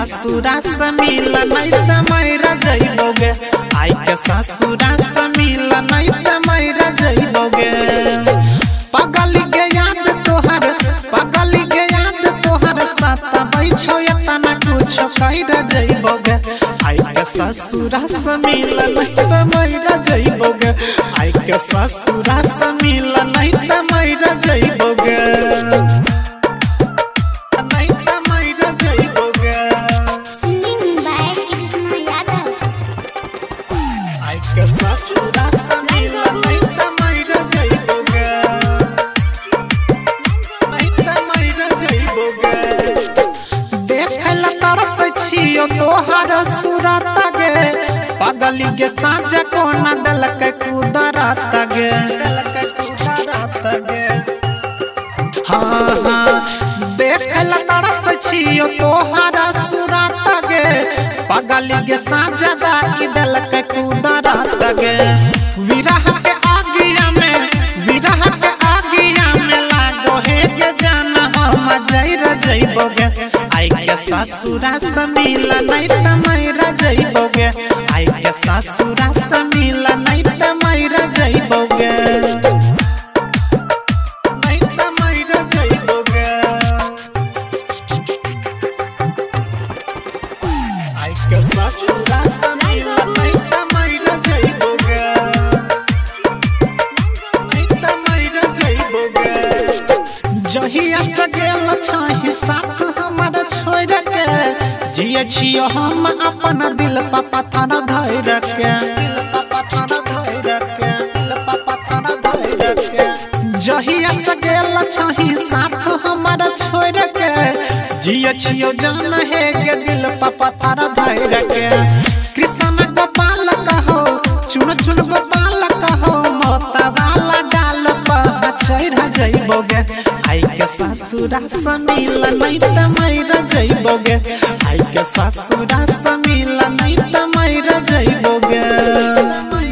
ससुरा से मिल नहीं त मैरा जइबोगे आई के ससुरा से मिल नहीं त मैरा जइबोगे पगल के याद तोहर साथ बैठो एतना कुछ कइरा जइबोगे आई के ससुरा से मिल नहीं त मैरा जइबोगे आई के ससुरा से मिल नहीं त मैरा जइबोगे ससुरा से मिल नहीं त मैरा जइबोगे नहीं त मैरा जइबोगे देखला तरस छियो तोहर सूरत गे पगली के साँझ कोना दलक कुदरत गे हाँ देखला तरस छियो तोहर सूरत गे पगली के साँझ दाई दलक कुदरत गे विरह के आगिया में लागो हे के जान हम जइरा जइबोगे आई के ससुरा से मिल नहीं त मैरा जइबोगे आई के ससुरा से मिल नहीं त मैरा जइबोगे नहीं त मैरा जइबोगे आई के ससुरा से मिल नहीं त मैरा जइबोगे नहीं त मैरा जइबोगे जहिया से गेल छही साथ हमर छोड़ के जिए छियो हम अपन दिल पर पत्थर धइर के जहिया से गेल छही साथ हमर छोड़ के जिए छियो जान है के दिल पर पत्थर धइर के कृष्ण गोपाल कहो चुन चुन गोपाल कहो मोता वाला डाल पर चढ़ जइबोगे आई के ससुरा से मिल नहीं त मैरा जइबोगे आई के ससुरा से मिल नहीं त मैरा जइबोगे।